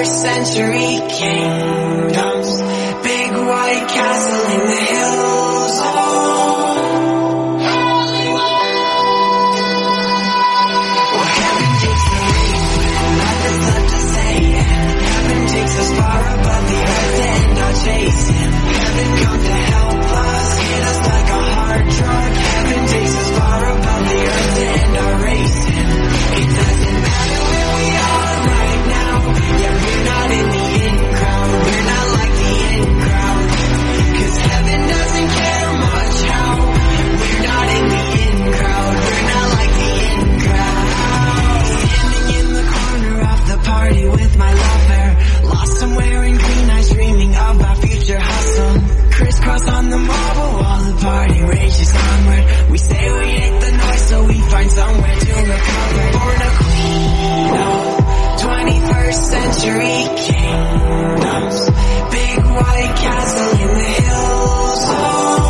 century kingdoms, big white castle in the hills. Oh, well, heaven takes the lead when nothing's left to say, and heaven takes us far above the earth and our chasing. Heaven come to help us, hit us like a hard drug. Heaven takes us far above the earth and our racing. It doesn't matter where we are right now. Yeah, we're not in the in crowd. We're not like the in crowd. 'Cause heaven doesn't care much how. We're not in the in crowd. We're not like the in crowd. Standing in the corner of the party with my lover, lost somewhere in green eyes, dreaming of our future hustle. Crisscross on the marble while the party rages onward. We say we hate the noise so we find somewhere to recover. Born a queen of 21st century kingdoms, big white castle in the hills. Oh,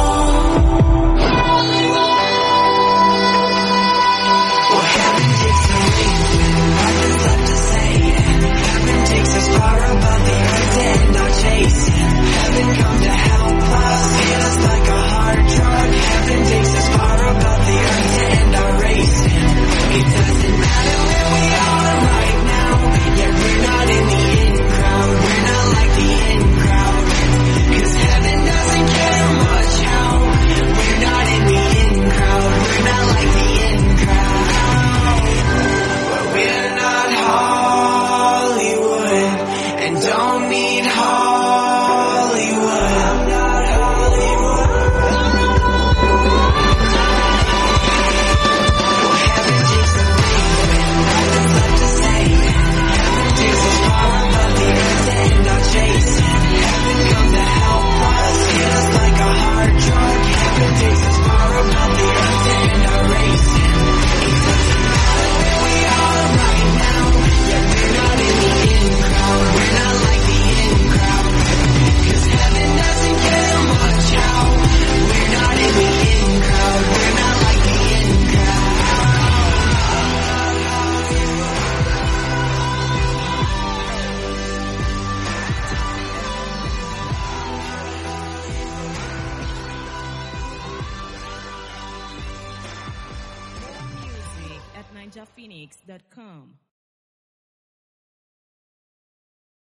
well, heaven takes the lead when nothing's left to say, and heaven takes us far above the earth and our chasing. Heaven come to help us, hit us like a hard drug. Heaven takes us far above the earth and our racing. It doesn't matter where we are right now. Yeah, we're not in the in crowd. We're not like the in crowd. 'Cause heaven doesn't care much how. We're not in the in crowd. We're not like the in crowd. But we're not Hollywood and don't need Hollywood. I'm not Hollywood. Well, heaven takes the lead when nothing's left to say, and heaven takes us far above the earth and our chasing. Heaven come to help us, hit us like a hard drug. Heaven takes us far above the earth and our racing. It doesn't matter where we are right now. Yeah, we're not in the in crowd. We're not like the in crowd. 'Cause heaven doesn't care much how. We're not in the in crowd. We're not like the in crowd. More music at ninjaphoenix.com.